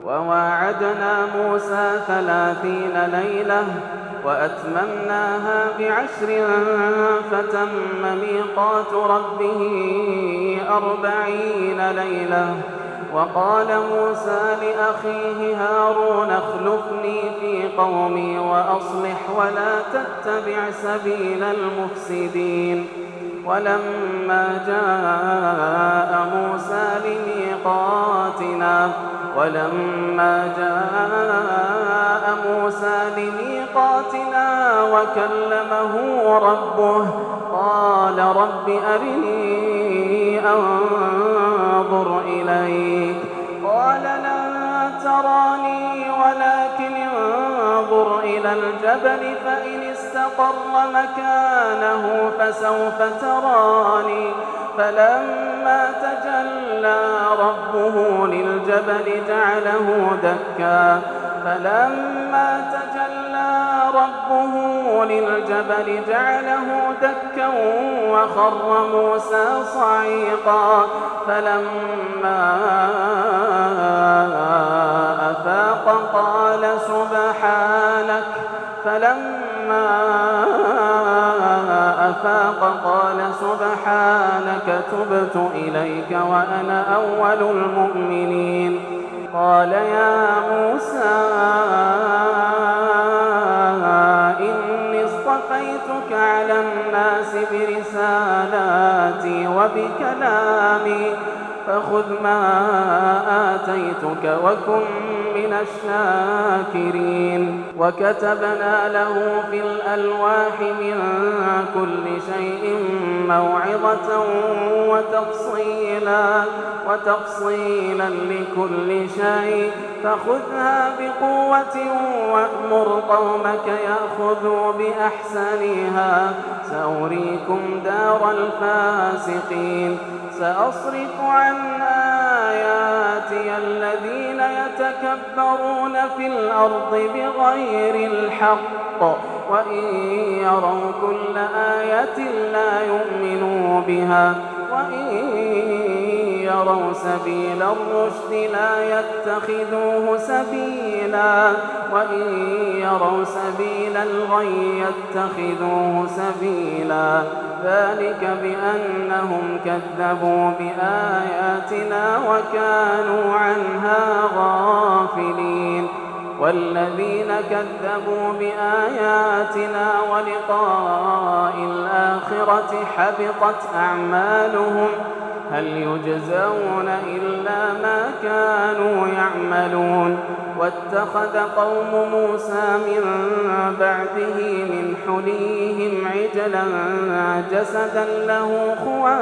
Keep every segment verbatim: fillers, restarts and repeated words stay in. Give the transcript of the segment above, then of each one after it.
وواعدنا موسى ثلاثين ليلة وأتممناها بعشر فتم ميقات ربه أربعين ليلة. وقال موسى لأخيه هارون اخلفني في قومي وأصلح ولا تتبع سبيل المفسدين. ولما جاء موسى لميقاتنا ولما جاء موسى لميقاتنا وكلمه ربه قال رب أرني أنظر إليك قال لن تراني ولكن انظر إلى الجبل فإن استقر مكانه فسوف تراني. فلما تجلى ربه للجبل جعله دكا فلما تجلى ربه للجبل جعله دكا وخر موسى صعيقا. فلما أفاق قال سبحانك فلما أفاق قال سبحانك تبت إليك وأنا أول المؤمنين. قال يا موسى إني اصطفيتك على الناس برسالاتي وبكلامي فخذ ما آتيتك وكن من الشاكرين. وكتبنا له في الألواح من كل شيء موعظة وتفصيلا وتفصيلا لكل شيء فخذها بقوة وأمر قومك يأخذوا بأحسنها سأريكم دار الفاسقين. سأصرف عن آياتي الذين يتكبرون في الأرض بغير الحق وإن يروا كل آية لا يؤمنوا بها وإن يروا سبيل الرشد لا يتخذوه سبيلا وإن يروا سبيل الغي يتخذوه سبيلا. ذلك بأنهم كذبوا بآياتنا وكانوا عنها غافلين. والذين كذبوا بآياتنا ولقاء الآخرة حبطت أعمالهم هل يجزون إلا ما كانوا يعملون. واتخذ قوم موسى من بعده من حليهم عجلا جسدا له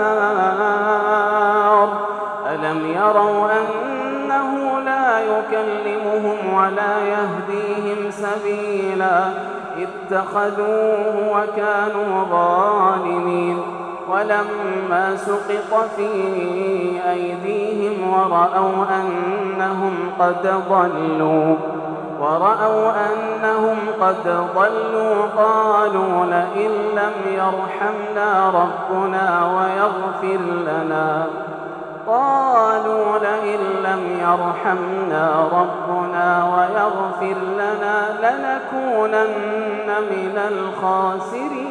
خوار ألم يروا أنه لا يكلمهم ولا يهديهم سبيلا اتخذوه وكانوا ظالمين. ولما سقط في أيديهم ورأوا أنهم قد ضلوا ورأوا أنهم قد ضلوا قالوا لئن لم يرحمنا ربنا ويغفر لنا قالوا لئن لم يرحمنا ربنا ويغفر لنا لنكونن من الخاسرين.